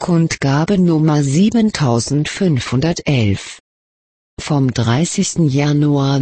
Kundgabe Nummer 7511. Vom 30. Januar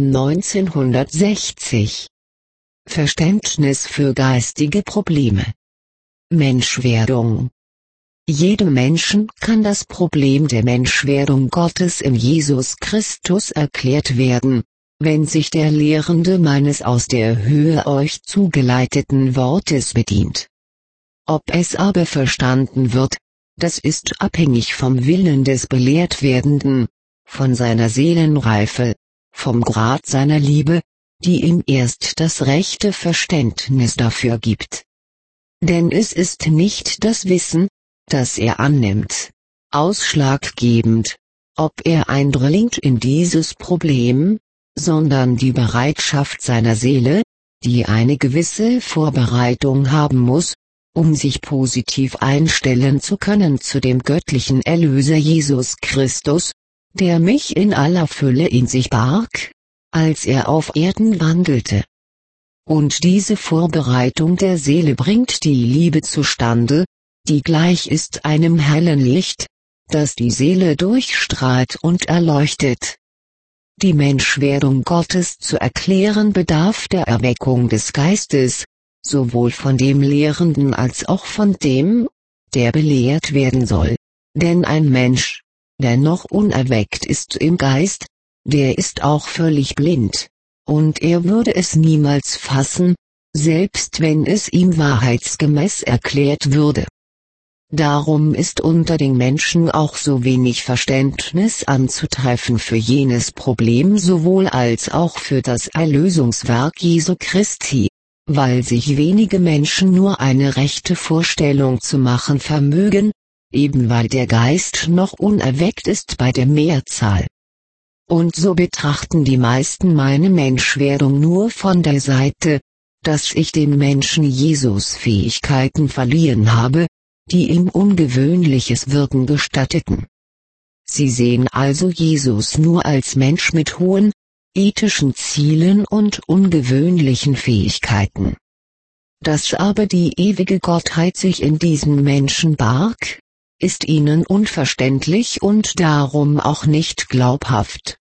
1960. Verständnis für geistige Probleme. Menschwerdung. Jedem Menschen kann das Problem der Menschwerdung Gottes in Jesus Christus erklärt werden, wenn sich der Lehrende meines aus der Höhe euch zugeleiteten Wortes bedient. Ob es aber verstanden wird, das ist abhängig vom Willen des Belehrtwerdenden, von seiner Seelenreife, vom Grad seiner Liebe, die ihm erst das rechte Verständnis dafür gibt. Denn es ist nicht das Wissen, das er annimmt, ausschlaggebend, ob er eindringt in dieses Problem, sondern die Bereitschaft seiner Seele, die eine gewisse Vorbereitung haben muss, um sich positiv einstellen zu können zu dem göttlichen Erlöser Jesus Christus, der mich in aller Fülle in sich barg, als er auf Erden wandelte. Und diese Vorbereitung der Seele bringt die Liebe zustande, die gleich ist einem hellen Licht, das die Seele durchstrahlt und erleuchtet. Die Menschwerdung Gottes zu erklären bedarf der Erweckung des Geistes, sowohl von dem Lehrenden als auch von dem, der belehrt werden soll, denn ein Mensch, der noch unerweckt ist im Geist, der ist auch völlig blind, und er würde es niemals fassen, selbst wenn es ihm wahrheitsgemäß erklärt würde. Darum ist unter den Menschen auch so wenig Verständnis anzutreffen für jenes Problem sowohl als auch für das Erlösungswerk Jesu Christi, weil sich wenige Menschen nur eine rechte Vorstellung zu machen vermögen, eben weil der Geist noch unerweckt ist bei der Mehrzahl. Und so betrachten die meisten meine Menschwerdung nur von der Seite, dass ich dem Menschen Jesus Fähigkeiten verliehen habe, die ihm ungewöhnliches Wirken gestatteten. Sie sehen also Jesus nur als Mensch mit hohen, ethischen Zielen und ungewöhnlichen Fähigkeiten. Dass aber die ewige Gottheit sich in diesem Menschen barg, ist ihnen unverständlich und darum auch nicht glaubhaft.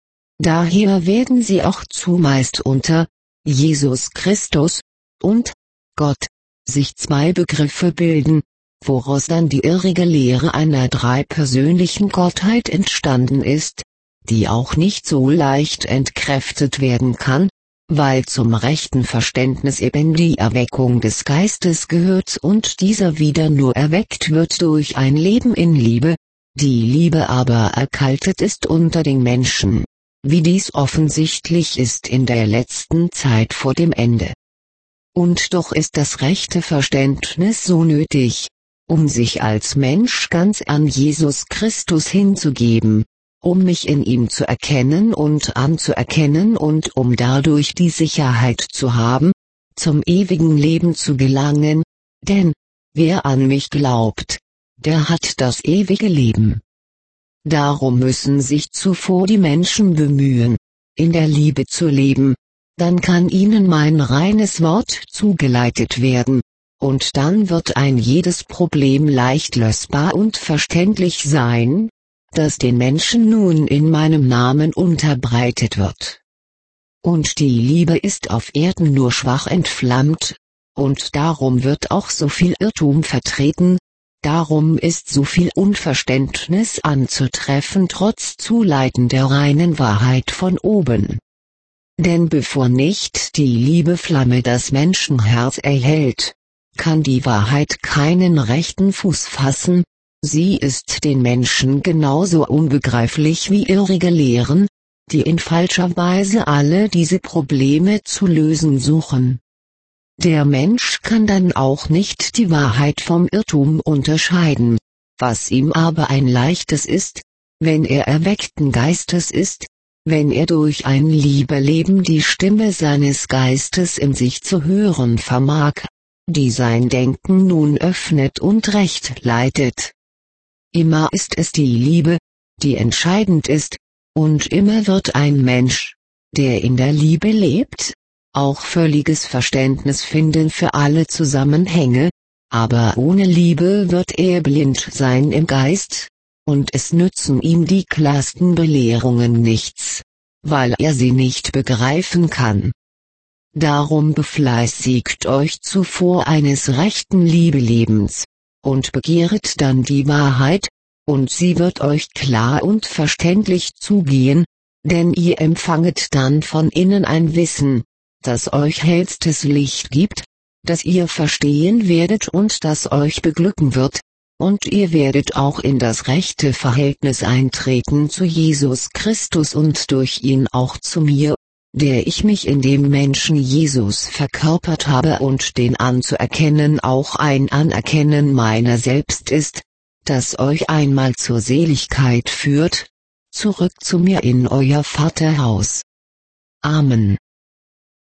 Daher werden sie auch zumeist unter Jesus Christus und Gott sich zwei Begriffe bilden, woraus dann die irrige Lehre einer dreipersönlichen Gottheit entstanden ist, die auch nicht so leicht entkräftet werden kann, weil zum rechten Verständnis eben die Erweckung des Geistes gehört und dieser wieder nur erweckt wird durch ein Leben in Liebe, die Liebe aber erkaltet ist unter den Menschen, wie dies offensichtlich ist in der letzten Zeit vor dem Ende. Und doch ist das rechte Verständnis so nötig, um sich als Mensch ganz an Jesus Christus hinzugeben, um mich in ihm zu erkennen und anzuerkennen und um dadurch die Sicherheit zu haben, zum ewigen Leben zu gelangen, denn, wer an mich glaubt, der hat das ewige Leben. Darum müssen sich zuvor die Menschen bemühen, in der Liebe zu leben, dann kann ihnen mein reines Wort zugeleitet werden, und dann wird ein jedes Problem leicht lösbar und verständlich sein, das den Menschen nun in meinem Namen unterbreitet wird. Und die Liebe ist auf Erden nur schwach entflammt, und darum wird auch so viel Irrtum vertreten, darum ist so viel Unverständnis anzutreffen trotz Zuleiten der reinen Wahrheit von oben. Denn bevor nicht die Liebeflamme das Menschenherz erhält, kann die Wahrheit keinen rechten Fuß fassen, sie ist den Menschen genauso unbegreiflich wie irrige Lehren, die in falscher Weise alle diese Probleme zu lösen suchen. Der Mensch kann dann auch nicht die Wahrheit vom Irrtum unterscheiden, was ihm aber ein leichtes ist, wenn er erweckten Geistes ist, wenn er durch ein Liebeleben die Stimme seines Geistes in sich zu hören vermag, die sein Denken nun öffnet und recht leitet. Immer ist es die Liebe, die entscheidend ist, und immer wird ein Mensch, der in der Liebe lebt, auch völliges Verständnis finden für alle Zusammenhänge, aber ohne Liebe wird er blind sein im Geist, und es nützen ihm die klarsten Belehrungen nichts, weil er sie nicht begreifen kann. Darum befleißigt euch zuvor eines rechten Liebelebens, und begehret dann die Wahrheit, und sie wird euch klar und verständlich zugehen, denn ihr empfanget dann von innen ein Wissen, das euch hellstes Licht gibt, das ihr verstehen werdet und das euch beglücken wird, und ihr werdet auch in das rechte Verhältnis eintreten zu Jesus Christus und durch ihn auch zu mir, der ich mich in dem Menschen Jesus verkörpert habe und den anzuerkennen auch ein Anerkennen meiner selbst ist, das euch einmal zur Seligkeit führt, zurück zu mir in euer Vaterhaus. Amen.